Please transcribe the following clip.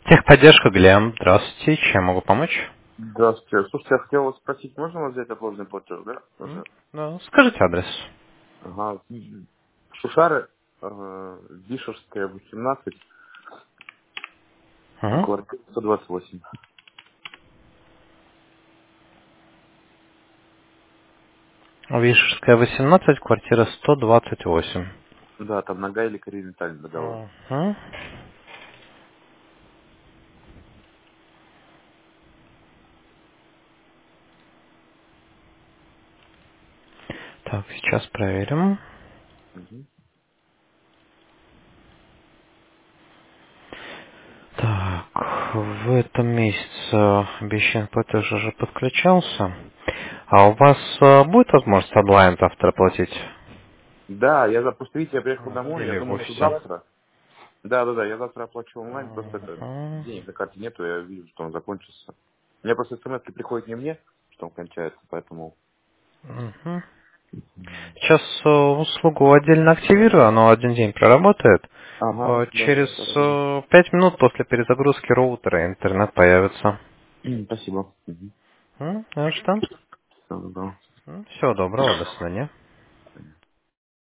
Техподдержка, Глеб. Здравствуйте. Чем могу помочь? Здравствуйте. Слушайте, я хотел вас спросить, можно у вас взять отложенный платеж, да? Тоже. Ну, скажите адрес. Ага. Шушары, Вишерская, 18, Угу. квартира 128. Вишерская, 18, квартира 128. Да, там нога или коррентальный договор. Угу. Так, сейчас проверим. Угу. Так, в этом месяце обещанный платеж уже подключался. А у вас будет возможность онлайн завтра платить? Да, просто видите, я приехал домой, я Или думал, что вовсе? завтра. Да, я завтра оплачу онлайн, просто это Мгм. денег на карте нету, я вижу, что он закончился. У меня просто смс приходит не мне, что он кончается, поэтому... Мгм. Сейчас услугу отдельно активирую, оно один день проработает. Ага, да, Через хорошо. 5 минут после перезагрузки роутера интернет появится. Спасибо. Угу. Ну что? Всё, да. Всего доброго, до свидания.